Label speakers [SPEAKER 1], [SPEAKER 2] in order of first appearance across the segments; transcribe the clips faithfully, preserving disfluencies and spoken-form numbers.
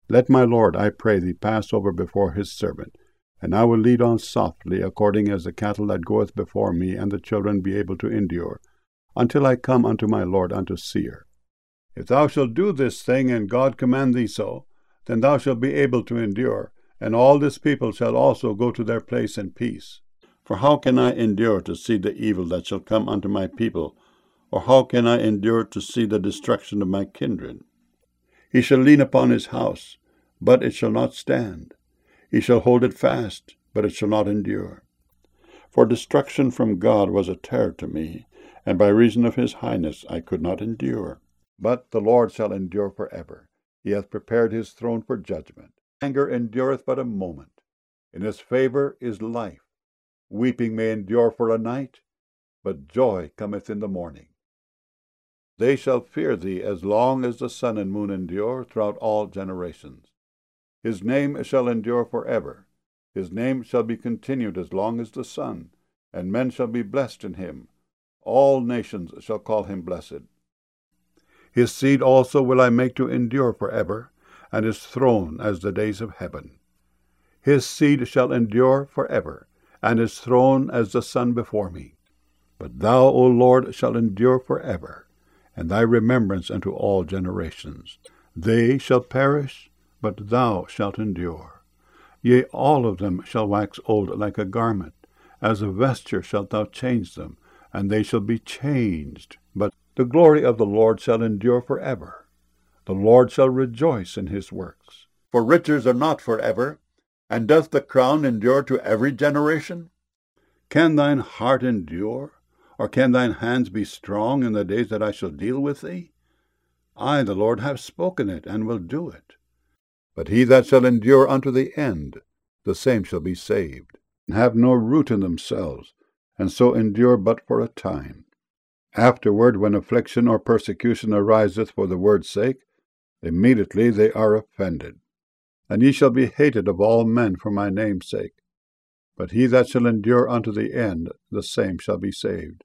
[SPEAKER 1] Let my Lord, I pray thee, pass over before his servant, and I will lead on softly, according as the cattle that goeth before me, and the children be able to endure, until I come unto my Lord unto Seir. If thou shalt do this thing, and God command thee so, then thou shalt be able to endure, and all this people shall also go to their place in peace. For how can I endure to see the evil that shall come unto my people, or how can I endure to see the destruction of my kindred? He shall lean upon his house, but it shall not stand. He shall hold it fast, but it shall not endure. For destruction from God was a terror to me, and by reason of his highness I could not endure. But the Lord shall endure for ever. He hath prepared his throne for judgment. Anger endureth but a moment. In his favor is life. Weeping may endure for a night, but joy cometh in the morning. They shall fear thee as long as the sun and moon endure throughout all generations. His name shall endure for ever. His name shall be continued as long as the sun, and men shall be blessed in him. All nations shall call him blessed. His seed also will I make to endure for ever, and his throne as the days of heaven. His seed shall endure for ever, and his throne as the sun before me. But thou, O Lord, shalt endure for ever, and thy remembrance unto all generations. They shall perish, but thou shalt endure. Yea, all of them shall wax old like a garment. As a vesture shalt thou change them, and they shall be changed. But the glory of the Lord shall endure for ever. The Lord shall rejoice in his works. For riches are not for ever, and doth the crown endure to every generation? Can thine heart endure, or can thine hands be strong in the days that I shall deal with thee? I, the Lord, have spoken it, and will do it. But he that shall endure unto the end, the same shall be saved, and have no root in themselves, and so endure but for a time. Afterward, when affliction or persecution ariseth for the word's sake, immediately they are offended. And ye shall be hated of all men for my name's sake. But he that shall endure unto the end, the same shall be saved.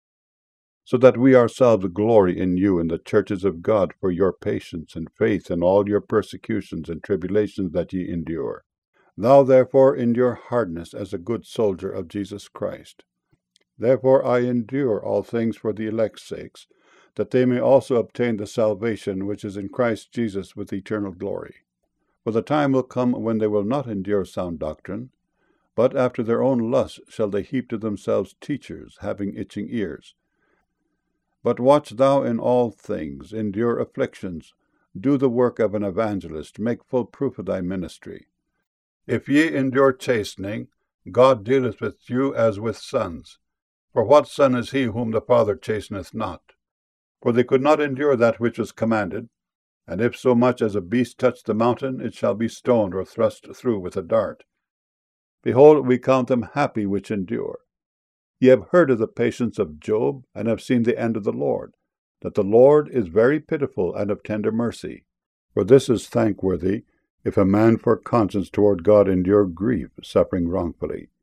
[SPEAKER 1] So that we ourselves glory in you in the churches of God for your patience and faith in all your persecutions and tribulations that ye endure. Thou therefore endure hardness as a good soldier of Jesus Christ. Therefore I endure all things for the elect's sakes, that they may also obtain the salvation which is in Christ Jesus with eternal glory. For the time will come when they will not endure sound doctrine, but after their own lusts shall they heap to themselves teachers, having itching ears. But watch thou in all things, endure afflictions, do the work of an evangelist, make full proof of thy ministry. If ye endure chastening, God dealeth with you as with sons. For what son is he whom the Father chasteneth not? For they could not endure that which was commanded, and if so much as a beast touch the mountain, it shall be stoned or thrust through with a dart. Behold, we count them happy which endure. Ye have heard of the patience of Job, and have seen the end of the Lord, that the Lord is very pitiful and of tender mercy. For this is thankworthy, if a man for conscience toward God endure grief, suffering wrongfully.